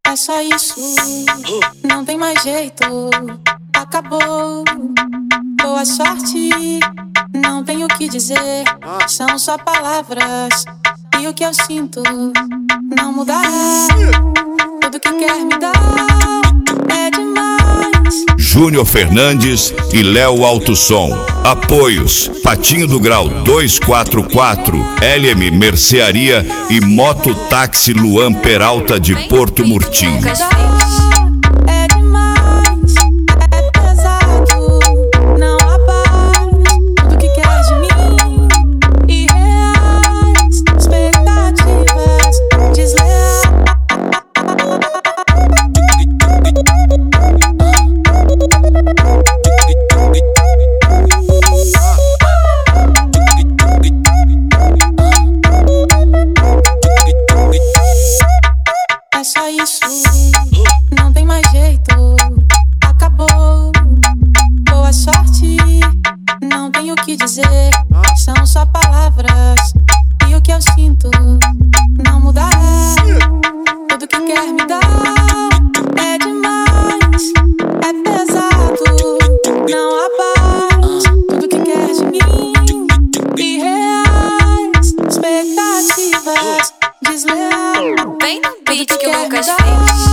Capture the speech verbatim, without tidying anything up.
É só isso, não tem mais jeito. Acabou, boa sorte. Não tenho o que dizer, são só palavras. E o que eu sinto não mudará. Tudo que quer me dar é demais. Júnior Fernandes e Léo Alto Som. Apoios: Patinho do Grau duzentos e quarenta e quatro, L M Mercearia e Moto Táxi Luan Peralta de Porto Murtinho. É demais, é pesado, não há paz. Tudo que quer de mim, irreais, expectativas desleais. É só isso, não tem mais jeito. Acabou, boa sorte. Não tenho o que dizer, são só palavras. E o que eu sinto não mudará. Tudo que quer me dar é demais, é pesado, não há paz. Tudo que quer de mim, irreais, expectativas desleais. Vem no beat que o Quer me Lucas dar fez.